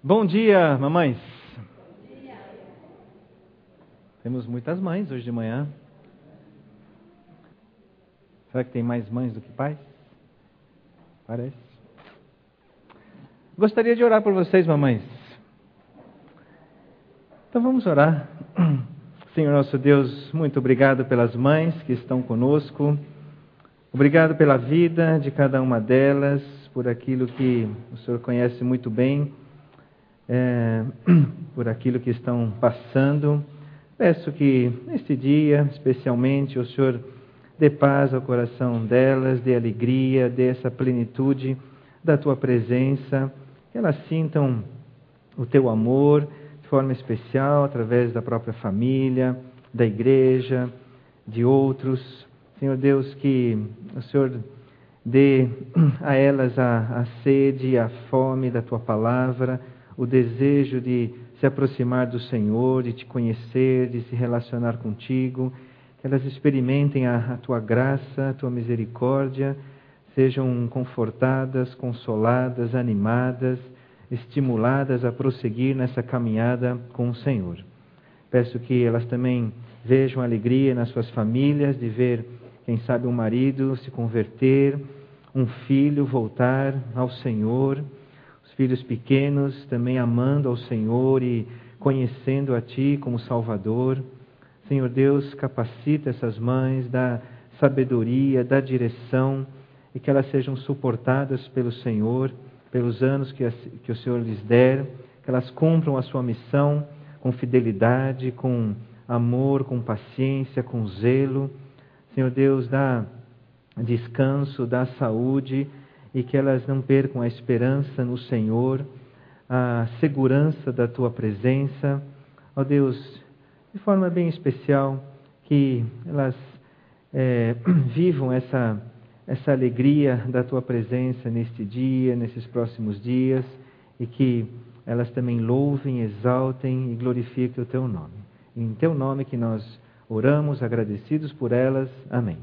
Bom dia, mamães. Bom dia. Temos muitas mães hoje de manhã. Será que tem mais mães do que pais? Parece. Gostaria de orar por vocês, mamães. Então vamos orar. Senhor nosso Deus, muito obrigado pelas mães que estão conosco. Obrigado pela vida de cada uma delas, por aquilo que o Senhor conhece muito bem, por aquilo que estão passando. Peço que neste dia, especialmente, o Senhor dê paz ao coração delas, dê alegria, dê essa plenitude da Tua presença, que elas sintam o Teu amor de forma especial, através da própria família, da igreja, de outros. Senhor Deus, que o Senhor dê a elas a sede, a fome da Tua palavra, o desejo de se aproximar do Senhor, de Te conhecer, de se relacionar contigo, que elas experimentem a Tua graça, a Tua misericórdia, sejam confortadas, consoladas, animadas, estimuladas a prosseguir nessa caminhada com o Senhor. Peço que elas também vejam alegria nas suas famílias, de ver, quem sabe, um marido se converter, um filho voltar ao Senhor, os filhos pequenos também amando ao Senhor e conhecendo a Ti como Salvador. Senhor Deus, capacita essas mães, dá sabedoria, dá direção, e que elas sejam suportadas pelo Senhor, pelos anos que o Senhor lhes der, que elas cumpram a sua missão com fidelidade, com amor, com paciência, com zelo. Senhor Deus, dá descanso, dá saúde, e que elas não percam a esperança no Senhor, a segurança da Tua presença. Ó Deus, de forma bem especial, que elas vivam essa alegria da Tua presença neste dia, nesses próximos dias, e que elas também louvem, exaltem e glorifiquem o Teu nome. Em Teu nome que nós oramos, agradecidos por elas. Amém.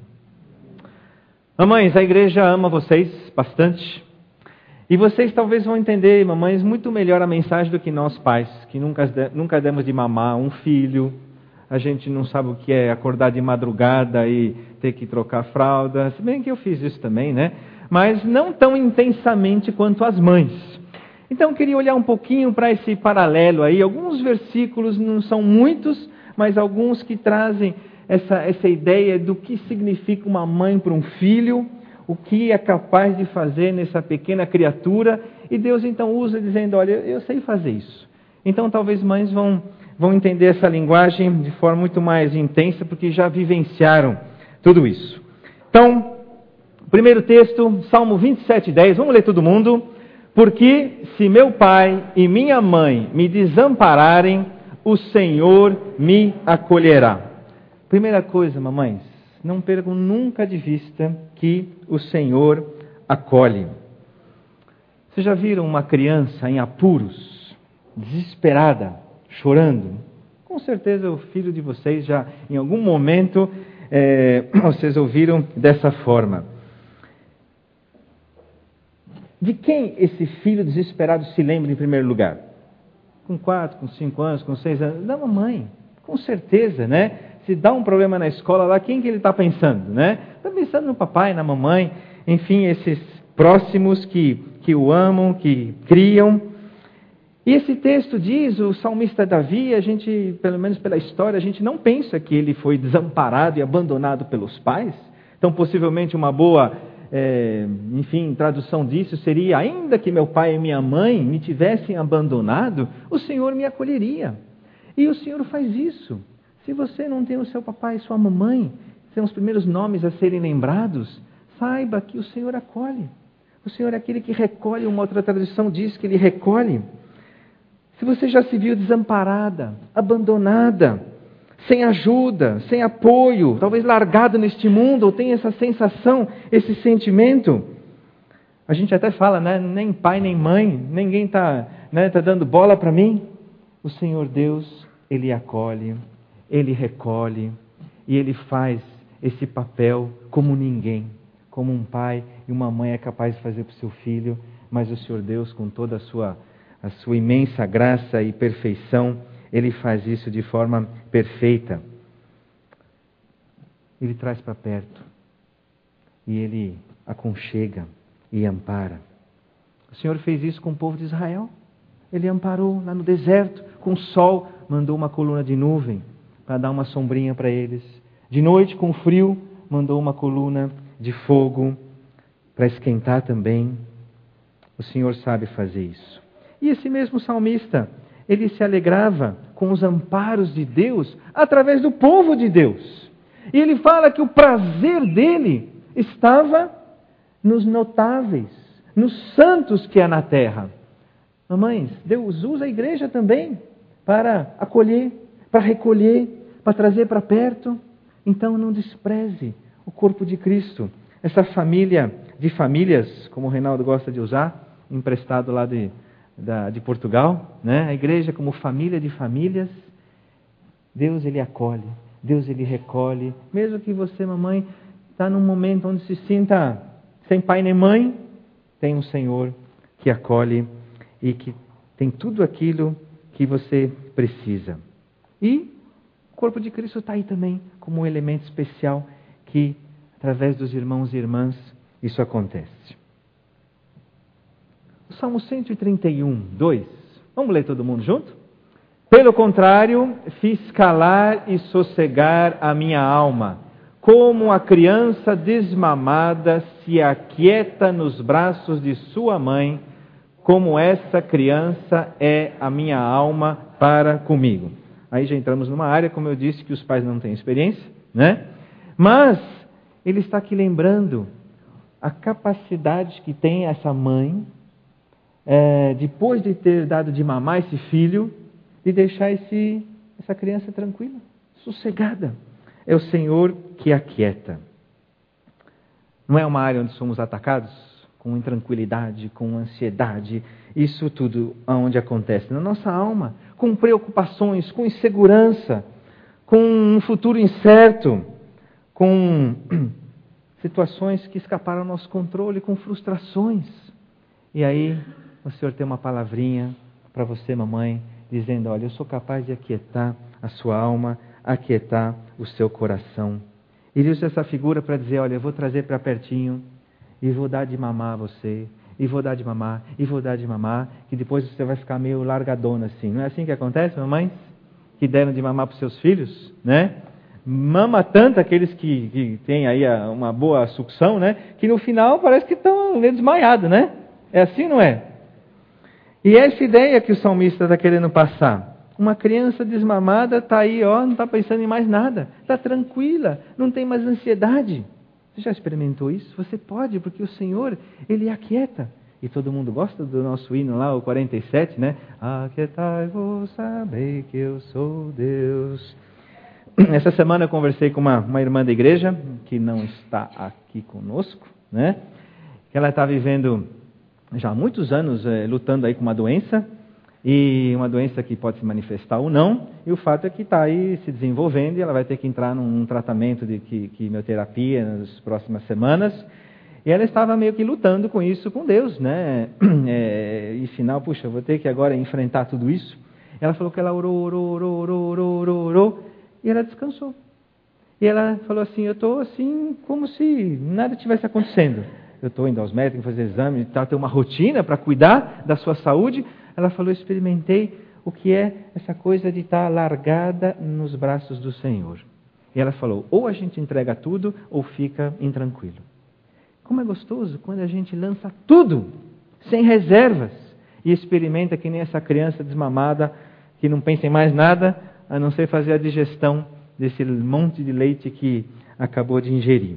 Mamães, a igreja ama vocês bastante. E vocês talvez vão entender, mamães, muito melhor a mensagem do que nós pais, que nunca demos de mamar um filho. A gente não sabe o que é acordar de madrugada e ter que trocar fralda. Se bem que eu fiz isso também, né? Mas não tão intensamente quanto as mães. Então eu queria olhar um pouquinho para esse paralelo aí. Alguns versículos, não são muitos, mas alguns que trazem essa ideia do que significa uma mãe para um filho, o que é capaz de fazer nessa pequena criatura. E Deus então usa dizendo, olha, eu sei fazer isso. Então talvez mães vão entender essa linguagem de forma muito mais intensa, porque já vivenciaram tudo isso. Então, primeiro texto, Salmo 27:10, vamos ler todo mundo. Porque se meu pai e minha mãe me desampararem, o Senhor me acolherá. Primeira coisa, mamães, não percam nunca de vista que o Senhor acolhe. Vocês já viram uma criança em apuros, desesperada, chorando? Com certeza o filho de vocês já, em algum momento, vocês ouviram dessa forma. De quem esse filho desesperado se lembra em primeiro lugar? Com 4, com 5 anos, com 6 anos? Da mamãe, com certeza, né? Se dá um problema na escola lá, quem que ele está pensando, né? Está pensando no papai, na mamãe, enfim, esses próximos que o amam, que criam. E esse texto diz, o salmista Davi, a gente, pelo menos pela história, a gente não pensa que ele foi desamparado e abandonado pelos pais. Então, possivelmente uma boa, tradução disso seria, ainda que meu pai e minha mãe me tivessem abandonado, o Senhor me acolheria. E o Senhor faz isso. Se você não tem o seu papai e sua mamãe, são os primeiros nomes a serem lembrados, saiba que o Senhor acolhe. O Senhor é aquele que recolhe, uma outra tradução diz que Ele recolhe. Se você já se viu desamparada, abandonada, sem ajuda, sem apoio, talvez largado neste mundo, ou tem essa sensação, esse sentimento, a gente até fala, né? Nem pai, nem mãe, ninguém está dando bola para mim. O Senhor Deus, Ele acolhe, Ele recolhe, e Ele faz esse papel como ninguém, como um pai e uma mãe é capaz de fazer para o seu filho, mas o Senhor Deus, com toda a sua a sua imensa graça e perfeição, Ele faz isso de forma perfeita. Ele traz para perto e Ele aconchega e ampara. O Senhor fez isso com o povo de Israel. Ele amparou lá no deserto, com o sol, mandou uma coluna de nuvem para dar uma sombrinha para eles. De noite, com frio, mandou uma coluna de fogo para esquentar também. O Senhor sabe fazer isso. E esse mesmo salmista, ele se alegrava com os amparos de Deus através do povo de Deus. E ele fala que o prazer dele estava nos notáveis, nos santos que há na terra. Mamães, Deus usa a igreja também para acolher, para recolher, para trazer para perto. Então não despreze o corpo de Cristo. Essa família de famílias, como o Reinaldo gosta de usar, emprestado lá de Portugal, né? A igreja como família de famílias. Deus Ele acolhe, Deus Ele recolhe. Mesmo que você, mamãe, está num momento onde se sinta sem pai nem mãe, tem um Senhor que acolhe e que tem tudo aquilo que você precisa. E o corpo de Cristo está aí também, como um elemento especial que, através dos irmãos e irmãs, isso acontece. O Salmo 131, 2. Vamos ler todo mundo junto? Pelo contrário, fiz calar e sossegar a minha alma, como a criança desmamada se aquieta nos braços de sua mãe, como essa criança é a minha alma para comigo. Aí já entramos numa área, como eu disse, que os pais não têm experiência, né? Mas ele está aqui lembrando a capacidade que tem essa mãe, depois de ter dado de mamar esse filho, de deixar essa criança tranquila, sossegada. É o Senhor que aquieta. Não é uma área onde somos atacados com intranquilidade, com ansiedade. Isso tudo onde acontece na nossa alma, com preocupações, com insegurança, com um futuro incerto, com situações que escaparam ao nosso controle, com frustrações. E aí o Senhor tem uma palavrinha para você, mamãe, dizendo: olha, eu sou capaz de aquietar a sua alma, aquietar o seu coração. Ele usa essa figura para dizer: olha, eu vou trazer para pertinho e vou dar de mamar a você, e vou dar de mamar, e vou dar de mamar, que depois você vai ficar meio largadona assim. Não é assim que acontece, mamães? Que deram de mamar para os seus filhos, né? Mama tanto aqueles que têm aí uma boa sucção, né? Que no final parece que estão meio desmaiados, né? É assim, não é? E é essa ideia que o salmista está querendo passar. Uma criança desmamada está aí, não está pensando em mais nada. Está tranquila, não tem mais ansiedade. Você já experimentou isso? Você pode, porque o Senhor, Ele aquieta. E todo mundo gosta do nosso hino lá, o 47, né? Aquietai-vos, sabei que eu sou Deus. Essa semana eu conversei com uma irmã da igreja, que não está aqui conosco, né? Que ela está vivendo já há muitos anos lutando aí com uma doença, e uma doença que pode se manifestar ou não, e o fato é que está aí se desenvolvendo e ela vai ter que entrar num tratamento de quimioterapia nas próximas semanas, e ela estava meio que lutando com isso, com Deus, né? E final, puxa, eu vou ter que agora enfrentar tudo isso. Ela falou que ela orou, e ela descansou. E ela falou assim: eu estou assim, como se nada tivesse acontecendo. Eu estou indo aos médicos fazer exame e tal, ter uma rotina para cuidar da sua saúde. Ela falou: experimentei o que é essa coisa de estar largada nos braços do Senhor. E ela falou: ou a gente entrega tudo, ou fica intranquilo. Como é gostoso quando a gente lança tudo, sem reservas, e experimenta que nem essa criança desmamada, que não pensa em mais nada, a não ser fazer a digestão desse monte de leite que acabou de ingerir.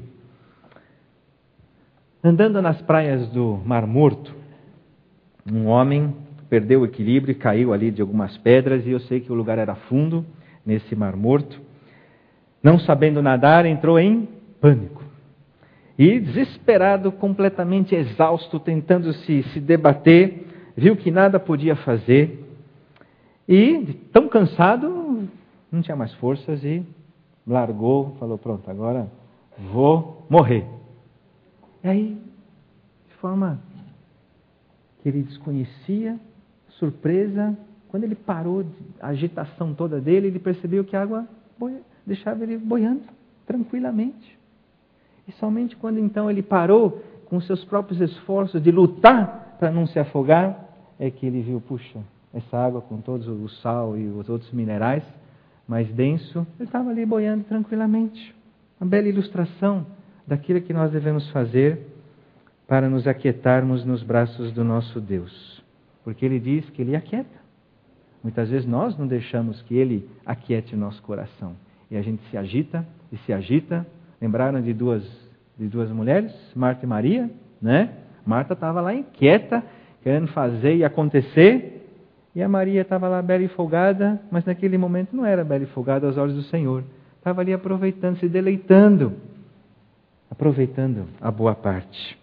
Andando nas praias do Mar Morto, um homem perdeu o equilíbrio e caiu ali de algumas pedras, e eu sei que o lugar era fundo, nesse Mar Morto. Não sabendo nadar, entrou em pânico. E desesperado, completamente exausto, tentando se debater, viu que nada podia fazer. E, tão cansado, não tinha mais forças e largou, falou: pronto, agora vou morrer. E aí, de forma que ele desconhecia, surpresa, quando ele parou a agitação toda dele, ele percebeu que a água deixava ele boiando tranquilamente. E somente quando então ele parou com seus próprios esforços de lutar para não se afogar, é que ele viu, puxa, essa água com todo o sal e os outros minerais mais denso, ele estava ali boiando tranquilamente. Uma bela ilustração daquilo que nós devemos fazer para nos aquietarmos nos braços do nosso Deus. Porque Ele diz que Ele aquieta. Muitas vezes nós não deixamos que Ele aquiete o nosso coração. E a gente se agita e se agita. Lembraram de duas mulheres, Marta e Maria, né? Marta estava lá inquieta, querendo fazer e acontecer. E a Maria estava lá bela e folgada, mas naquele momento não era bela e folgada aos olhos do Senhor. Estava ali aproveitando, se deleitando, aproveitando a boa parte.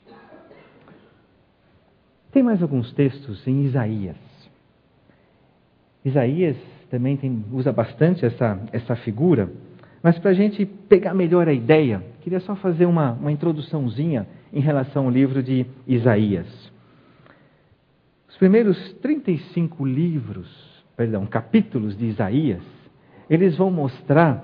Tem mais alguns textos em Isaías. Isaías também usa bastante essa figura, mas para a gente pegar melhor a ideia, queria só fazer uma introduçãozinha em relação ao livro de Isaías. Os primeiros 35 capítulos de Isaías, eles vão mostrar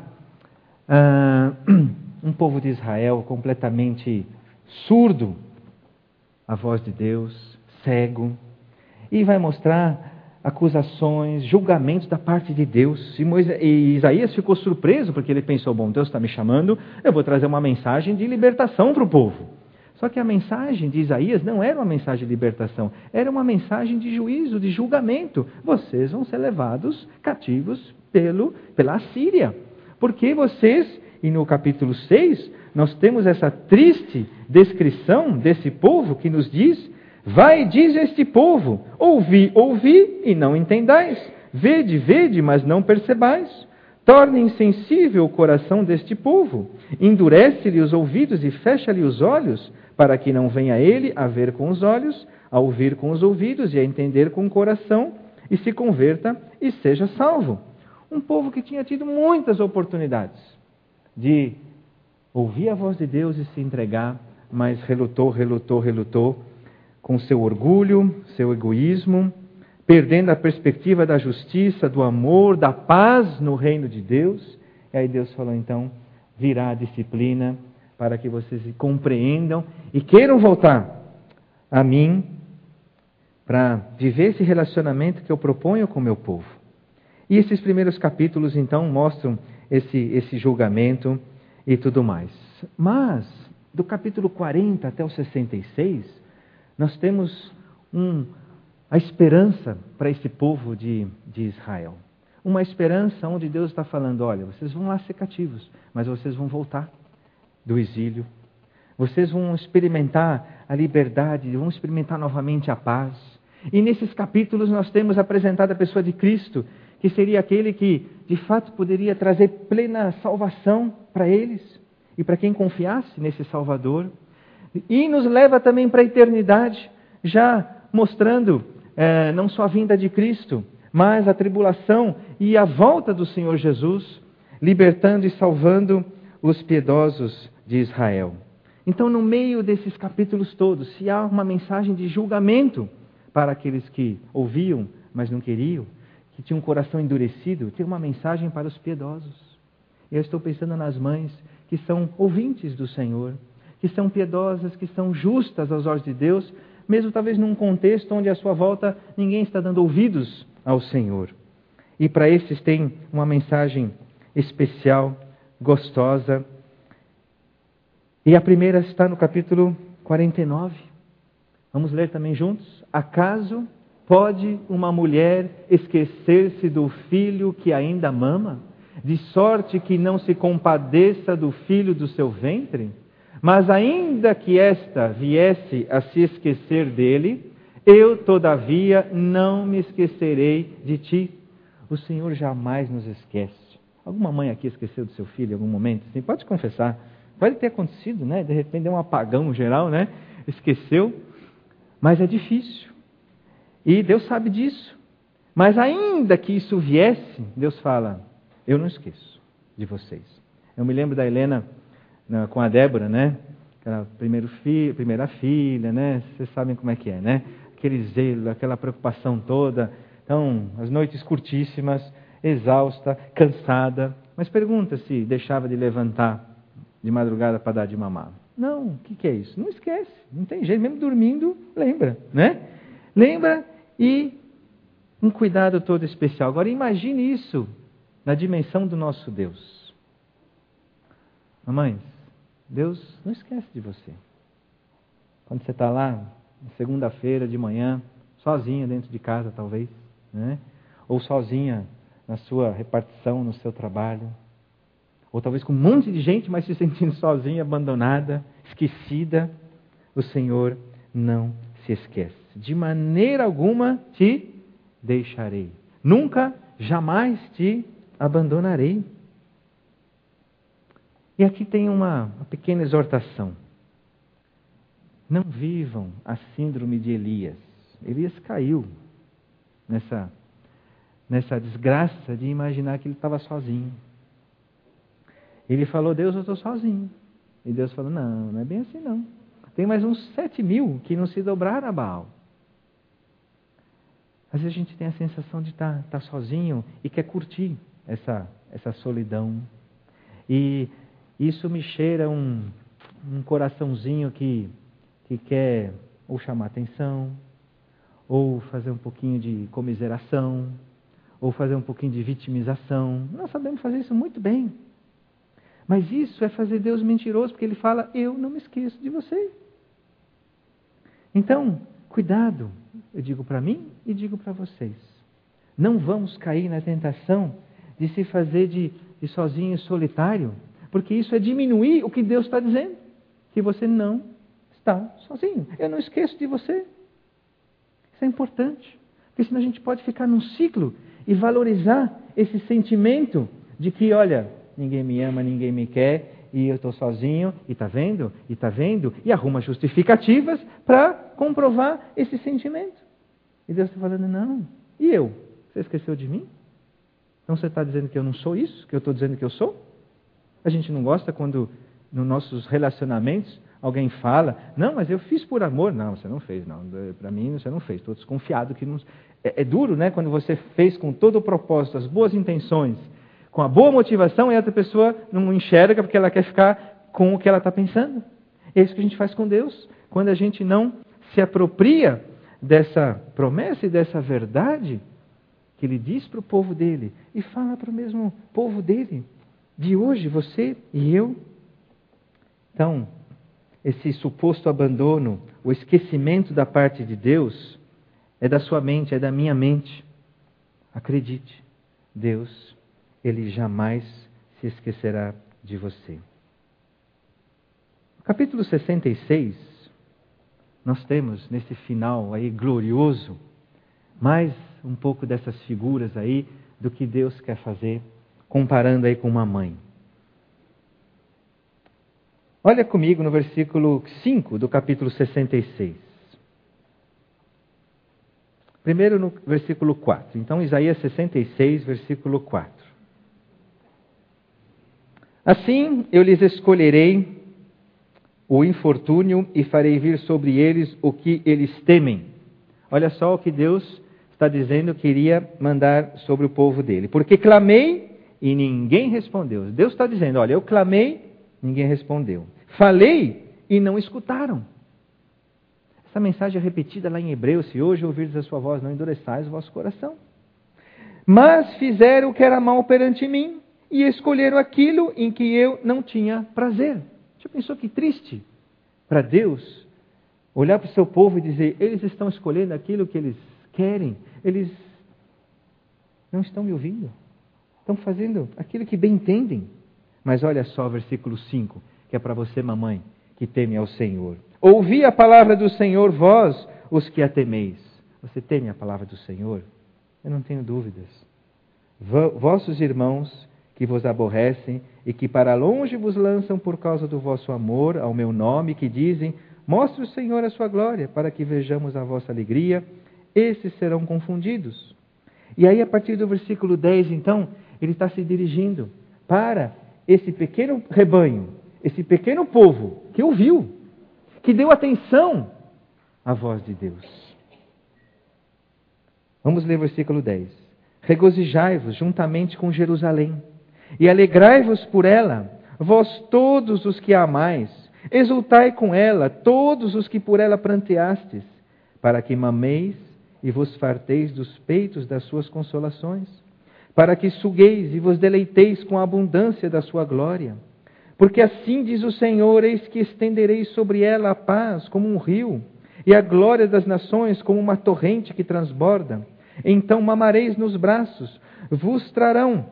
um povo de Israel completamente surdo à voz de Deus, cego, e vai mostrar acusações, julgamentos da parte de Deus. E Isaías ficou surpreso, porque ele pensou, bom, Deus está me chamando, eu vou trazer uma mensagem de libertação para o povo. Só que a mensagem de Isaías não era uma mensagem de libertação, era uma mensagem de juízo, de julgamento. Vocês vão ser levados cativos pela Assíria. Porque vocês, e no capítulo 6, nós temos essa triste descrição desse povo que nos diz: vai, diz este povo, ouvi, ouvi e não entendais, vede, vede, mas não percebais. Torna insensível o coração deste povo, endurece-lhe os ouvidos e fecha-lhe os olhos, para que não venha ele a ver com os olhos, a ouvir com os ouvidos e a entender com o coração, e se converta e seja salvo. Um povo que tinha tido muitas oportunidades de ouvir a voz de Deus e se entregar, mas relutou, com seu orgulho, seu egoísmo, perdendo a perspectiva da justiça, do amor, da paz no reino de Deus. E aí Deus falou, então, virá a disciplina para que vocês compreendam e queiram voltar a mim para viver esse relacionamento que eu proponho com o meu povo. E esses primeiros capítulos, então, mostram esse julgamento e tudo mais. Mas, do capítulo 40 até o 66, nós temos a esperança para esse povo de Israel. Uma esperança onde Deus está falando, olha, vocês vão lá ser cativos, mas vocês vão voltar do exílio. Vocês vão experimentar a liberdade, vão experimentar novamente a paz. E nesses capítulos nós temos apresentado a pessoa de Cristo, que seria aquele que, de fato, poderia trazer plena salvação para eles e para quem confiasse nesse Salvador. E nos leva também para a eternidade, já mostrando não só a vinda de Cristo, mas a tribulação e a volta do Senhor Jesus, libertando e salvando os piedosos de Israel. Então, no meio desses capítulos todos, se há uma mensagem de julgamento para aqueles que ouviam, mas não queriam, que tinham um coração endurecido, tem uma mensagem para os piedosos. Eu estou pensando nas mães que são ouvintes do Senhor, que são piedosas, que são justas aos olhos de Deus, mesmo talvez num contexto onde à sua volta ninguém está dando ouvidos ao Senhor. E para esses tem uma mensagem especial, gostosa. E a primeira está no capítulo 49. Vamos ler também juntos? Acaso pode uma mulher esquecer-se do filho que ainda mama, de sorte que não se compadeça do filho do seu ventre? Mas ainda que esta viesse a se esquecer dele, eu, todavia, não me esquecerei de ti. O Senhor jamais nos esquece. Alguma mãe aqui esqueceu do seu filho em algum momento? Sim, pode confessar. Pode ter acontecido, né? De repente deu um apagão geral, né? Esqueceu. Mas é difícil. E Deus sabe disso. Mas ainda que isso viesse, Deus fala, eu não esqueço de vocês. Eu me lembro da Helena com a Débora, né? Aquela primeira filha, né? Vocês sabem como é, né? aquele zelo, aquela preocupação toda. Então, as noites curtíssimas, exausta, cansada. Mas pergunta se deixava de levantar de madrugada para dar de mamar. Não, o que é isso? Não esquece, não tem jeito, mesmo dormindo, lembra, né? Lembra e um cuidado todo especial. Agora imagine isso na dimensão do nosso Deus. Mamães, Deus não esquece de você. Quando você está lá, segunda-feira de manhã, sozinha dentro de casa talvez, né? Ou sozinha na sua repartição, no seu trabalho. Ou talvez com um monte de gente, mas se sentindo sozinha, abandonada, esquecida. O Senhor não se esquece. De maneira alguma te deixarei. Nunca, jamais te abandonarei. E aqui tem uma pequena exortação. Não vivam a síndrome de Elias. Elias caiu nessa desgraça de imaginar que ele estava sozinho. Ele falou, Deus, eu estou sozinho. E Deus falou, não é bem assim não. Tem mais uns 7.000 que não se dobraram a Baal. Às vezes a gente tem a sensação de estar sozinho e quer curtir essa solidão. E isso me cheira um coraçãozinho que quer ou chamar atenção, ou fazer um pouquinho de comiseração, ou fazer um pouquinho de vitimização. Nós sabemos fazer isso muito bem. Mas isso é fazer Deus mentiroso, porque Ele fala, eu não me esqueço de você. Então, cuidado, eu digo para mim e digo para vocês. Não vamos cair na tentação de se fazer de sozinho e solitário, porque isso é diminuir o que Deus está dizendo, que você não está sozinho. Eu não esqueço de você. Isso é importante, porque senão a gente pode ficar num ciclo e valorizar esse sentimento de que, olha, ninguém me ama, ninguém me quer, e eu estou sozinho, e está vendo, e arruma justificativas para comprovar esse sentimento. E Deus está falando, não. E eu? Você esqueceu de mim? Então você está dizendo que eu não sou isso, que eu estou dizendo que eu sou? A gente não gosta quando, nos nossos relacionamentos, alguém fala, não, mas eu fiz por amor. Não, você não fez, não. Para mim, você não fez. Estou desconfiado que não... É duro, né? Quando você fez com todo o propósito, as boas intenções, com a boa motivação, e a outra pessoa não enxerga porque ela quer ficar com o que ela está pensando. É isso que a gente faz com Deus. Quando a gente não se apropria dessa promessa e dessa verdade que Ele diz para o povo dele e fala para o mesmo povo dele, de hoje, você e eu. Então, esse suposto abandono, o esquecimento da parte de Deus, é da sua mente, é da minha mente. Acredite, Deus, Ele jamais se esquecerá de você. No capítulo 66, nós temos nesse final aí glorioso, mais um pouco dessas figuras aí do que Deus quer fazer, comparando aí com uma mãe. Olha comigo no versículo 5 do capítulo 66. Primeiro no versículo 4. Então, Isaías 66, versículo 4. Assim eu lhes escolherei o infortúnio e farei vir sobre eles o que eles temem. Olha só o que Deus está dizendo que iria mandar sobre o povo dele. Porque clamei e ninguém respondeu. Deus está dizendo, olha, eu clamei, ninguém respondeu. Falei e não escutaram. Essa mensagem é repetida lá em Hebreus, se hoje ouvirdes a sua voz, não endureçais o vosso coração. Mas fizeram o que era mal perante mim e escolheram aquilo em que eu não tinha prazer. Já pensou que triste para Deus olhar para o seu povo e dizer, eles estão escolhendo aquilo que eles querem, eles não estão me ouvindo, estão fazendo aquilo que bem entendem. Mas olha só o versículo 5, que é para você, mamãe, que teme ao Senhor. Ouvi a palavra do Senhor, vós, os que a temeis. Você teme a palavra do Senhor? Eu não tenho dúvidas. Vossos irmãos que vos aborrecem e que para longe vos lançam por causa do vosso amor ao meu nome, que dizem, mostre o Senhor a sua glória, para que vejamos a vossa alegria, esses serão confundidos. E aí, a partir do versículo 10, então, ele está se dirigindo para esse pequeno rebanho, esse pequeno povo que ouviu, que deu atenção à voz de Deus. Vamos ler o versículo 10. Regozijai-vos juntamente com Jerusalém, e alegrai-vos por ela, vós todos os que a amais. Exultai com ela, todos os que por ela pranteastes, para que mameis e vos farteis dos peitos das suas consolações, para que sugueis e vos deleiteis com a abundância da sua glória. Porque assim diz o Senhor, eis que estenderei sobre ela a paz como um rio, e a glória das nações como uma torrente que transborda. Então mamareis nos braços, vos trarão,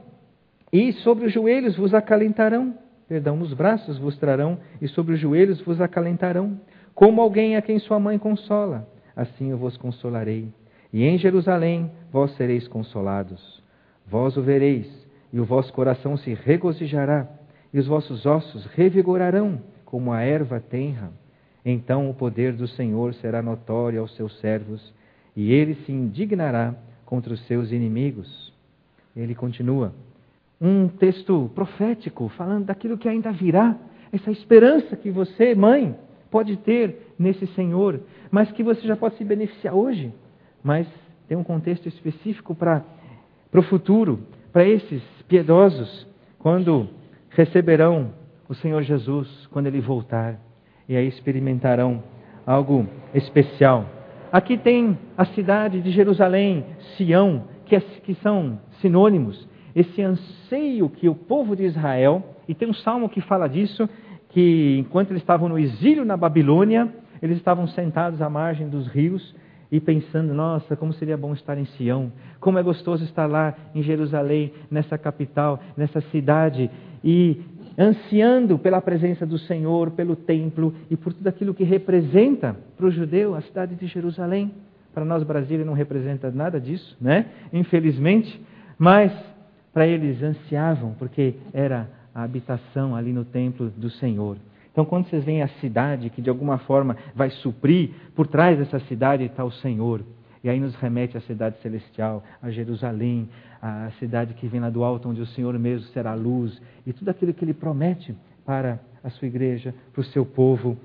e sobre os joelhos vos acalentarão. Nos braços vos trarão, e sobre os joelhos vos acalentarão. Como alguém a quem sua mãe consola, assim eu vos consolarei. E em Jerusalém vós sereis consolados. Vós o vereis, e o vosso coração se regozijará, e os vossos ossos revigorarão, como a erva tenra. Então o poder do Senhor será notório aos seus servos, e ele se indignará contra os seus inimigos. Ele continua. Um texto profético, falando daquilo que ainda virá, essa esperança que você, mãe, pode ter nesse Senhor, mas que você já pode se beneficiar hoje. Mas tem um contexto específico para o futuro, para esses piedosos, quando receberão o Senhor Jesus, quando Ele voltar, e aí experimentarão algo especial. Aqui tem a cidade de Jerusalém, Sião, que são sinônimos. Esse anseio que o povo de Israel, e tem um salmo que fala disso, que enquanto eles estavam no exílio na Babilônia, eles estavam sentados à margem dos rios e pensando, nossa, como seria bom estar em Sião, como é gostoso estar lá em Jerusalém, nessa capital, nessa cidade, e ansiando pela presença do Senhor, pelo templo e por tudo aquilo que representa para o judeu a cidade de Jerusalém. Para nós, Brasília, não representa nada disso, né? Infelizmente, mas para eles ansiavam, porque era a habitação ali no templo do Senhor. Então, quando vocês veem a cidade que de alguma forma vai suprir, por trás dessa cidade está o Senhor. E aí nos remete à cidade celestial, a Jerusalém, a cidade que vem lá do alto, onde o Senhor mesmo será a luz, e tudo aquilo que Ele promete para a sua igreja, para o seu povo.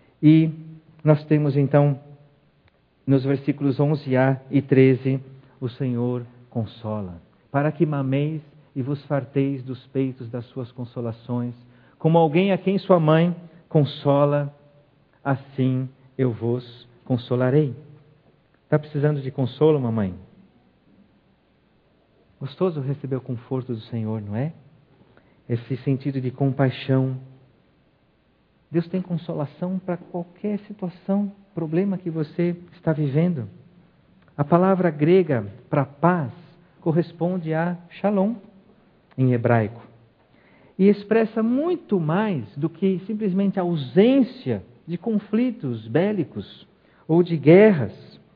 E nós temos então, nos versículos 11a e 13, o Senhor consola, para que mameis e vos farteis dos peitos das suas consolações, como alguém a quem sua mãe consola, assim eu vos consolarei. Está precisando de consolo, mamãe? Gostoso receber o conforto do Senhor, não é? Esse sentido de compaixão. Deus tem consolação para qualquer situação, problema que você está vivendo. A palavra grega para paz corresponde a shalom, em hebraico. E expressa muito mais do que simplesmente a ausência de conflitos bélicos ou de guerras.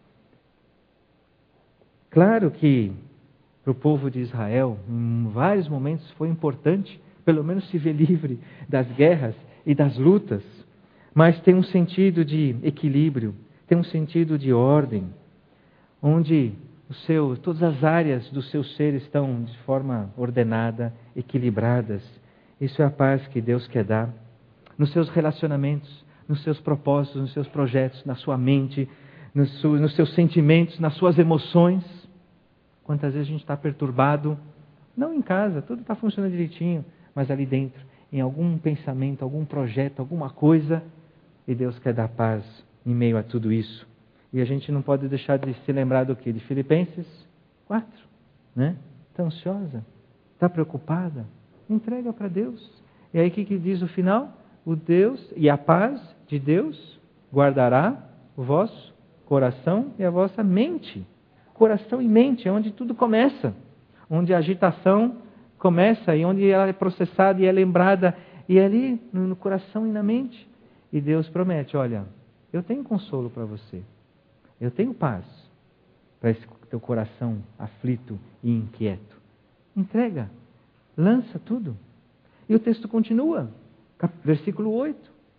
Claro que para o povo de Israel, em vários momentos foi importante, pelo menos se ver livre das guerras e das lutas, mas tem um sentido de equilíbrio, tem um sentido de ordem, onde todas as áreas do seu ser estão de forma ordenada, equilibradas. Isso é a paz que Deus quer dar nos seus relacionamentos, nos seus propósitos, nos seus projetos, na sua mente, nos seus sentimentos, nas suas emoções. Quantas vezes a gente está perturbado, não em casa, tudo está funcionando direitinho, mas ali dentro, em algum pensamento, algum projeto, alguma coisa, e Deus quer dar paz em meio a tudo isso. E a gente não pode deixar de se lembrar do quê? De Filipenses 4, né? Está ansiosa? Está preocupada? Entrega para Deus. E aí o que diz o final? O Deus e a paz de Deus guardará o vosso coração e a vossa mente. Coração e mente é onde tudo começa, onde a agitação começa e onde ela é processada e é lembrada, e é ali no coração e na mente. E Deus promete, olha, eu tenho consolo para você, eu tenho paz para esse teu coração aflito e inquieto. Entrega, lança tudo. E o texto continua, versículo 8.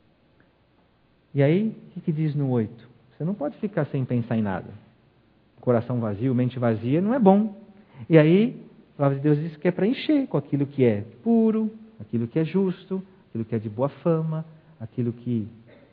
E aí, o que diz no 8? Você não pode ficar sem pensar em nada. Coração vazio, mente vazia, não é bom. E aí, a palavra de Deus diz que é para encher com aquilo que é puro, aquilo que é justo, aquilo que é de boa fama, aquilo que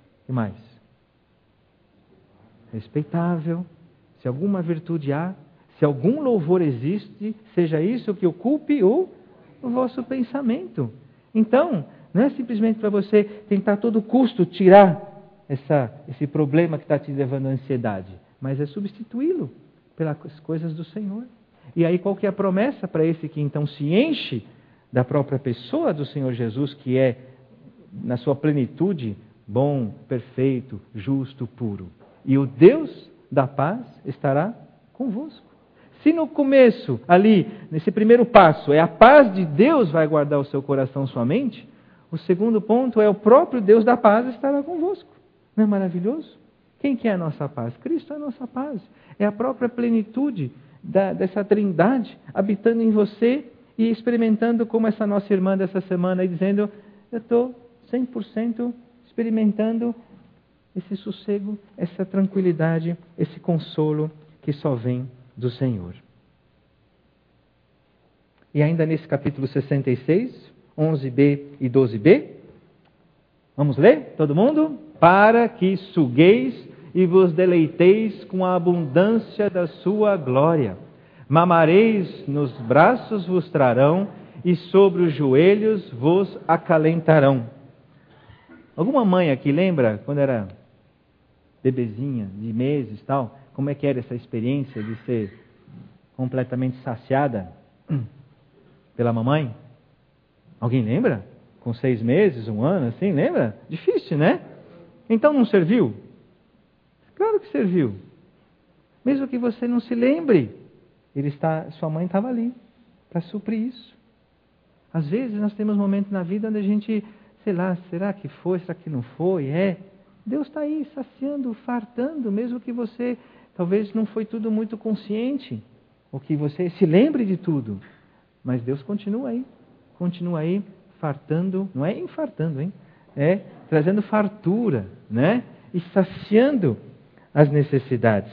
mais? Respeitável. Se alguma virtude há, Se algum louvor existe, seja isso que ocupe o vosso pensamento. Então, não é simplesmente para você tentar a todo custo tirar esse problema que está te levando à ansiedade, mas é substituí-lo pelas coisas do Senhor. E aí qual que é a promessa para esse que então se enche da própria pessoa do Senhor Jesus, que é, na sua plenitude, bom, perfeito, justo, puro. E o Deus da paz estará convosco. Se no começo, ali, nesse primeiro passo, é a paz de Deus vai guardar o seu coração, sua mente, o segundo ponto é o próprio Deus da paz estará convosco. Não é maravilhoso? Quem que é a nossa paz? Cristo é a nossa paz. É a própria plenitude dessa trindade habitando em você e experimentando como essa nossa irmã dessa semana, dizendo, eu estou 100% experimentando esse sossego, essa tranquilidade, esse consolo que só vem do Senhor. E ainda nesse capítulo 66, 11b e 12b, vamos ler? Todo mundo? Para que sugueis e vos deleiteis com a abundância da sua glória. Mamareis nos braços vos trarão e sobre os joelhos vos acalentarão. Alguma mãe aqui lembra, quando era bebezinha, de meses e tal, como é que era essa experiência de ser completamente saciada pela mamãe? Alguém lembra? Com 6 meses, 1 ano, assim, lembra? Difícil, né? Então não serviu? Claro que serviu. Mesmo que você não se lembre, sua mãe estava ali para suprir isso. Às vezes nós temos momentos na vida onde a gente, sei lá, será que foi, será que não foi? Deus está aí saciando, fartando, mesmo que você talvez não foi tudo muito consciente, ou que você se lembre de tudo. Mas Deus continua aí fartando, não é infartando, hein? É trazendo fartura, né? E saciando as necessidades.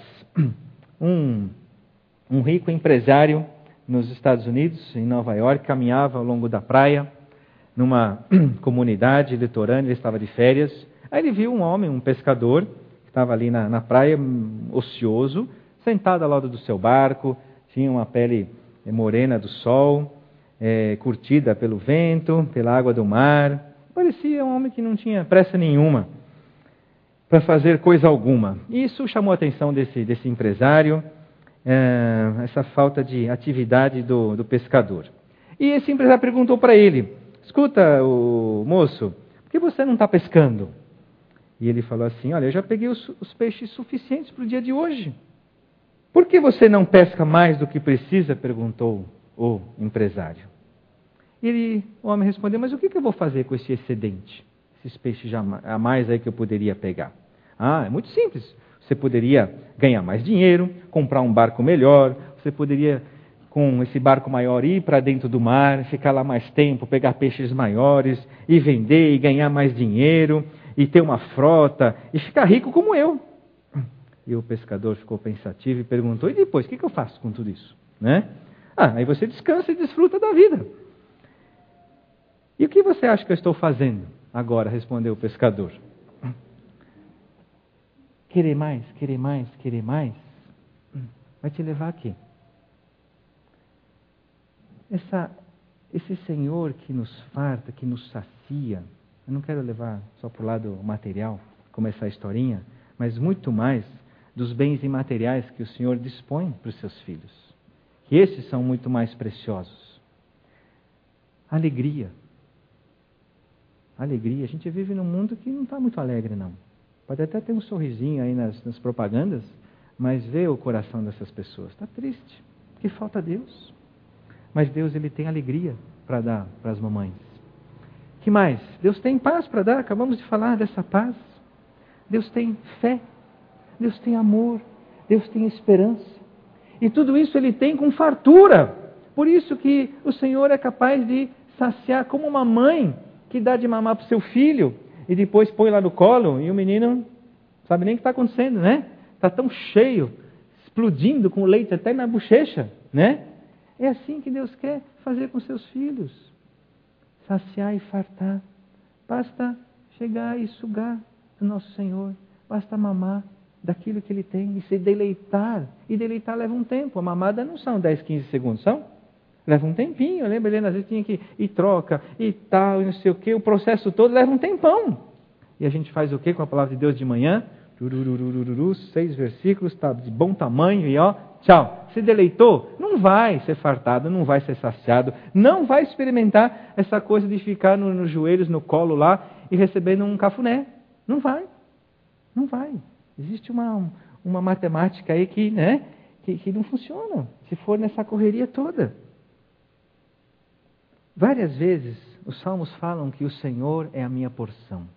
Um rico empresário nos Estados Unidos, em Nova York, caminhava ao longo da praia, numa comunidade litorânea, ele estava de férias. Aí ele viu um homem, um pescador, que estava ali na praia, ocioso, sentado ao lado do seu barco, tinha uma pele morena do sol, curtida pelo vento, pela água do mar. Parecia um homem que não tinha pressa nenhuma para fazer coisa alguma. E isso chamou a atenção desse empresário, essa falta de atividade do pescador. E esse empresário perguntou para ele, escuta, moço, por que você não está pescando? E ele falou assim, olha, eu já peguei os peixes suficientes para o dia de hoje. Por que você não pesca mais do que precisa? Perguntou o empresário. O homem respondeu, mas o que eu vou fazer com esse excedente? Esses peixes a mais aí que eu poderia pegar? É muito simples. Você poderia ganhar mais dinheiro, comprar um barco melhor, você poderia, com esse barco maior, ir para dentro do mar, ficar lá mais tempo, pegar peixes maiores, e vender, e ganhar mais dinheiro, e ter uma frota, e ficar rico como eu. E o pescador ficou pensativo e perguntou, e depois, o que eu faço com tudo isso? Né? Aí você descansa e desfruta da vida. E o que você acha que eu estou fazendo agora? Respondeu o pescador. Querer mais, querer mais, querer mais, vai te levar a quê? Esse Senhor que nos farta, que nos sacia, eu não quero levar só para o lado material, como essa historinha, mas muito mais dos bens imateriais que o Senhor dispõe para os seus filhos. Que esses são muito mais preciosos. Alegria. Alegria. A gente vive num mundo que não está muito alegre, não. Pode até ter um sorrisinho aí nas propagandas, mas vê o coração dessas pessoas. Está triste, porque falta Deus. Mas Deus, Ele tem alegria para dar para as mamães. Que mais? Deus tem paz para dar, acabamos de falar dessa paz. Deus tem fé, Deus tem amor, Deus tem esperança. E tudo isso Ele tem com fartura. Por isso que o Senhor é capaz de saciar como uma mãe que dá de mamar para o seu filho e depois põe lá no colo e o menino não sabe nem o que está acontecendo, né? Está tão cheio, explodindo com leite até na bochecha, né? É assim que Deus quer fazer com seus filhos. Saciar e fartar. Basta chegar e sugar do nosso Senhor. Basta mamar daquilo que Ele tem e se deleitar. E deleitar leva um tempo. A mamada não são 10, 15 segundos, são? Leva um tempinho. Eu lembro, Helena, às vezes tinha que ir troca e tal, e não sei o quê. O processo todo leva um tempão. E a gente faz o quê com a palavra de Deus de manhã? 6 versículos, tá de bom tamanho e ó, tchau. Se deleitou? Não vai ser fartado, não vai ser saciado, não vai experimentar essa coisa de ficar nos joelhos, no colo lá e recebendo um cafuné. Não vai. Não vai. Existe uma matemática aí que não funciona, se for nessa correria toda. Várias vezes os salmos falam que o Senhor é a minha porção.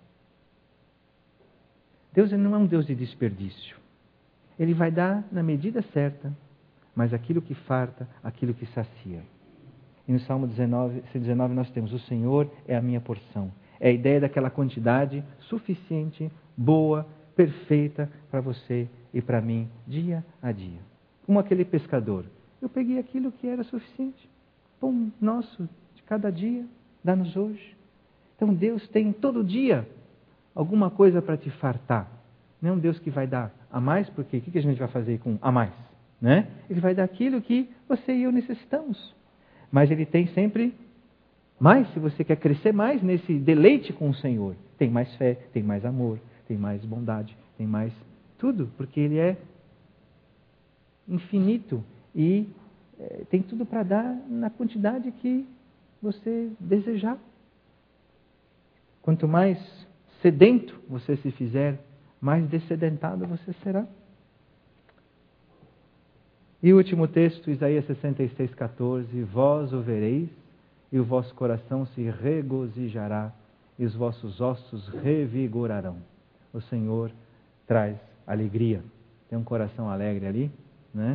Deus não é um Deus de desperdício. Ele vai dar na medida certa, mas aquilo que farta, aquilo que sacia. E no Salmo 119 nós temos: o Senhor é a minha porção. É a ideia daquela quantidade suficiente, boa, perfeita para você e para mim, dia a dia. Como aquele pescador. Eu peguei aquilo que era suficiente. Pão nosso de cada dia, dá-nos hoje. Então Deus tem todo dia alguma coisa para te fartar. Não é um Deus que vai dar a mais, porque o que a gente vai fazer com a mais? Né? Ele vai dar aquilo que você e eu necessitamos. Mas Ele tem sempre mais, se você quer crescer mais nesse deleite com o Senhor. Tem mais fé, tem mais amor, tem mais bondade, tem mais tudo, porque Ele é infinito e tem tudo para dar na quantidade que você desejar. Quanto mais sedento você se fizer, mais dessedentado você será. E o último texto, Isaías 66:14: vós o vereis, e o vosso coração se regozijará, e os vossos ossos revigorarão. O Senhor traz alegria. Tem um coração alegre ali, né?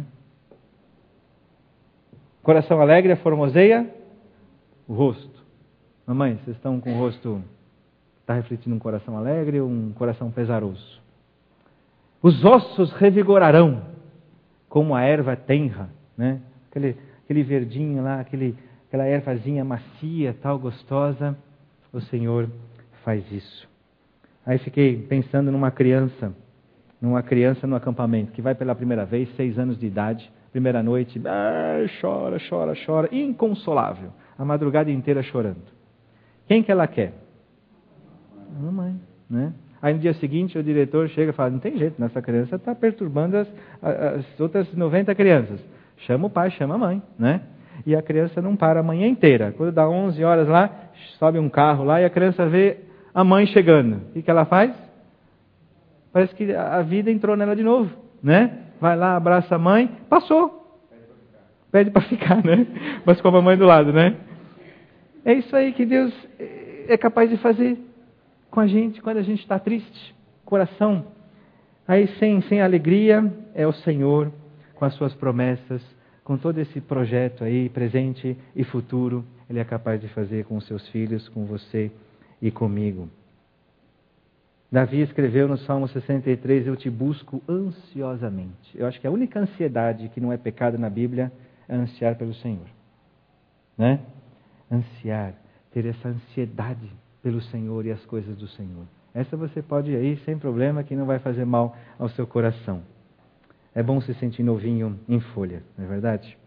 Coração alegre formoseia o rosto. Mamãe, vocês estão com o rosto... Está refletindo um coração alegre ou um coração pesaroso? Os ossos revigorarão, como a erva tenra, né? Aquele verdinho lá, aquela ervazinha macia, tal, gostosa. O Senhor faz isso. Aí fiquei pensando numa criança no acampamento, que vai pela primeira vez, 6 anos de idade, primeira noite, chora, inconsolável, a madrugada inteira chorando. Quem que ela quer? A mamãe, né? Aí no dia seguinte o diretor chega e fala: não tem jeito, essa criança está perturbando as outras 90 crianças. Chama o pai, chama a mãe, né? E a criança não para a manhã inteira. Quando dá 11 horas lá, sobe um carro lá e a criança vê a mãe chegando. O que ela faz? Parece que a vida entrou nela de novo, né? Vai lá, abraça a mãe, passou. Pede para ficar, né? Mas com a mamãe do lado, né? É isso aí que Deus é capaz de fazer com a gente quando a gente está triste, coração. Aí sem alegria é o Senhor com as suas promessas, com todo esse projeto aí, presente e futuro, Ele é capaz de fazer com os seus filhos, com você e comigo. Davi escreveu no Salmo 63, eu te busco ansiosamente. Eu acho que a única ansiedade que não é pecado na Bíblia é ansiar pelo Senhor. Né? Ansiar, ter essa ansiedade pelo Senhor e as coisas do Senhor. Essa você pode ir aí sem problema, que não vai fazer mal ao seu coração. É bom se sentir novinho em folha, não é verdade?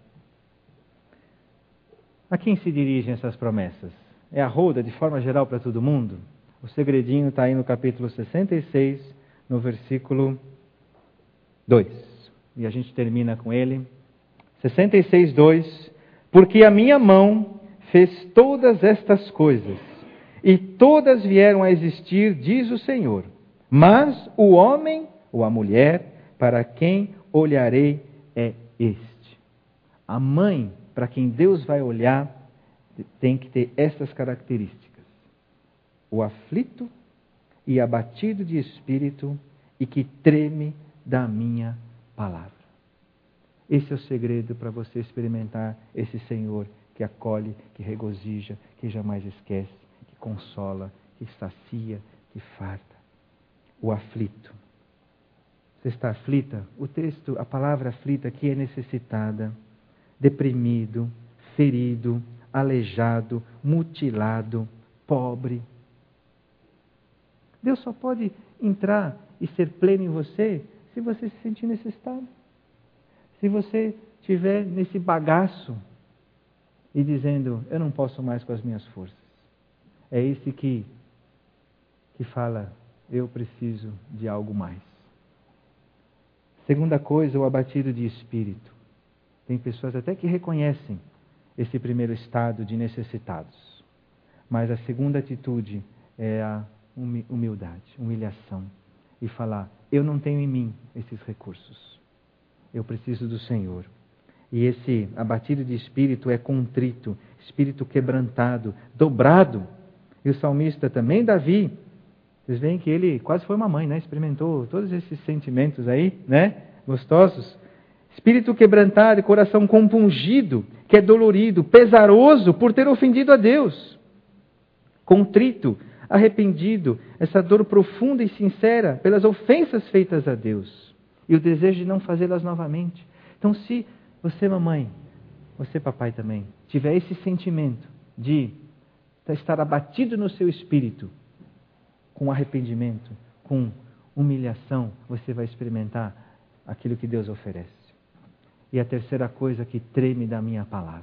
A quem se dirigem essas promessas? É a roda de forma geral para todo mundo? O segredinho está aí no capítulo 66, no versículo 2. E a gente termina com ele. 66, 2. Porque a minha mão fez todas estas coisas, e todas vieram a existir, diz o Senhor. Mas o homem ou a mulher, para quem olharei é este. A mãe, para quem Deus vai olhar, tem que ter essas características. O aflito e abatido de espírito e que treme da minha palavra. Esse é o segredo para você experimentar esse Senhor que acolhe, que regozija, que jamais esquece, que consola, que sacia, que farta. O aflito. Você está aflita? O texto, a palavra aflita aqui é necessitada, deprimido, ferido, aleijado, mutilado, pobre. Deus só pode entrar e ser pleno em você se você se sentir nesse estado. Se você estiver nesse bagaço e dizendo, eu não posso mais com as minhas forças. É esse que fala, eu preciso de algo mais. Segunda coisa, o abatido de espírito. Tem pessoas até que reconhecem esse primeiro estado de necessitados. Mas a segunda atitude é a humildade, humilhação. E falar, eu não tenho em mim esses recursos. Eu preciso do Senhor. E esse abatido de espírito é contrito, espírito quebrantado, dobrado. E o salmista também, Davi, vocês veem que ele quase foi uma mãe, né? Experimentou todos esses sentimentos aí, né? Gostosos. Espírito quebrantado e coração compungido, que é dolorido, pesaroso por ter ofendido a Deus. Contrito, arrependido, essa dor profunda e sincera pelas ofensas feitas a Deus. E o desejo de não fazê-las novamente. Então, se você, mamãe, você, papai também, tiver esse sentimento de estar abatido no seu espírito, com arrependimento, com humilhação, você vai experimentar aquilo que Deus oferece. E a terceira coisa que treme da minha palavra.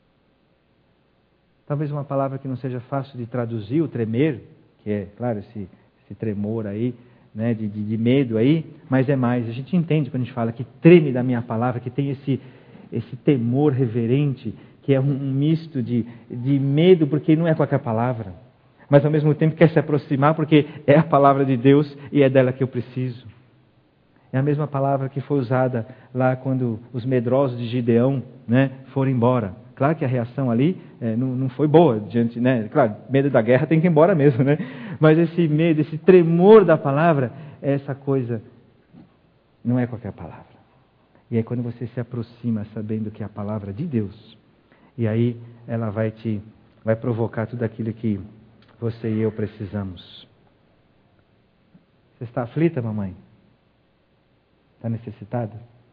Talvez uma palavra que não seja fácil de traduzir, o tremer, que é, claro, esse tremor aí, né, de medo aí, mas é mais. A gente entende quando a gente fala que treme da minha palavra, que tem esse temor reverente, que é um misto de medo, porque não é qualquer palavra, mas ao mesmo tempo quer se aproximar, porque é a palavra de Deus e é dela que eu preciso. É a mesma palavra que foi usada lá quando os medrosos de Gideão, né, foram embora. Claro que a reação ali não foi boa, diante, né? Claro, medo da guerra tem que ir embora mesmo, né? Mas esse medo, esse tremor da palavra, essa coisa não é qualquer palavra. E aí quando você se aproxima sabendo que é a palavra de Deus, e aí ela vai provocar tudo aquilo que você e eu precisamos. Você está aflita, mamãe? Está necessitada?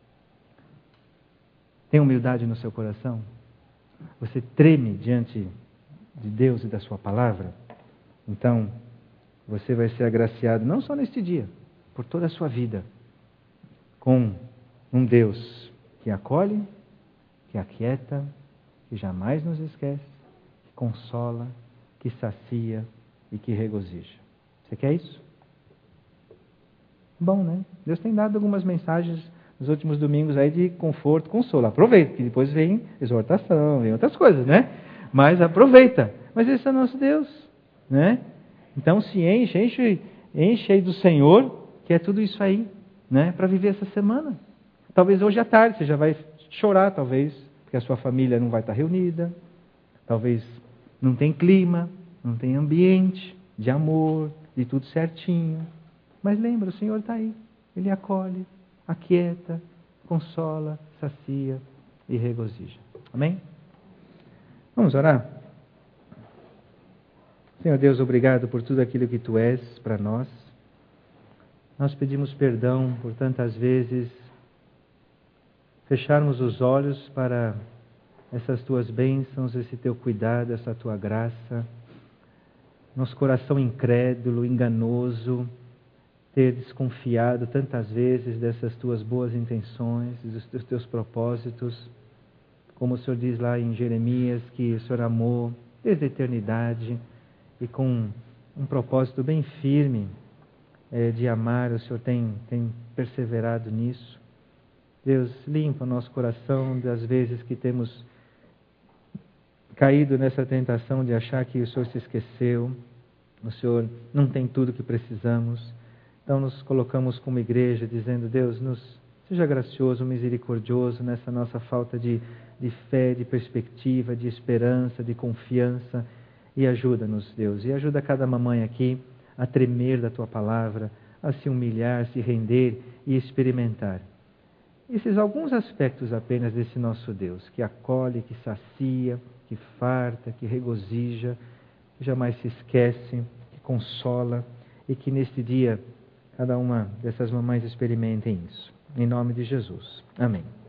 Tem humildade no seu coração? Você treme diante de Deus e da sua palavra? Então, você vai ser agraciado não só neste dia, por toda a sua vida, com um Deus que acolhe, que aquieta, que jamais nos esquece, que consola, que sacia e que regozija. Você quer isso? Bom, né? Deus tem dado algumas mensagens nos últimos domingos aí de conforto, consolo. Aproveita, que depois vem exortação, vem outras coisas, né? Mas aproveita. Mas esse é o nosso Deus, né? Então se enche aí do Senhor, que é tudo isso aí, né? Para viver essa semana. Talvez hoje à tarde você já vai chorar, talvez, porque a sua família não vai estar reunida. Talvez não tem clima, não tem ambiente de amor, de tudo certinho. Mas lembra, o Senhor está aí. Ele acolhe, aquieta, consola, sacia e regozija. Amém? Vamos orar? Senhor Deus, obrigado por tudo aquilo que Tu és para nós. Nós pedimos perdão por tantas vezes fecharmos os olhos para essas Tuas bênçãos, esse Teu cuidado, essa Tua graça. Nosso coração incrédulo, enganoso, ter desconfiado tantas vezes dessas Tuas boas intenções, dos Teus propósitos. Como o Senhor diz lá em Jeremias, que o Senhor amou desde a eternidade e com um propósito bem firme de amar, o Senhor tem perseverado nisso. Deus, limpa o nosso coração das vezes que temos caído nessa tentação de achar que o Senhor se esqueceu, o Senhor não tem tudo o que precisamos. Então nos colocamos como igreja dizendo, Deus, seja gracioso, misericordioso nessa nossa falta de fé, de perspectiva, de esperança, de confiança, e ajuda-nos, Deus, e ajuda cada mamãe aqui a tremer da Tua palavra, a se humilhar, se render e experimentar esses alguns aspectos apenas desse nosso Deus, que acolhe, que sacia, que farta, que regozija, que jamais se esquece, que consola, e que neste dia cada uma dessas mamães experimentem isso. Em nome de Jesus. Amém.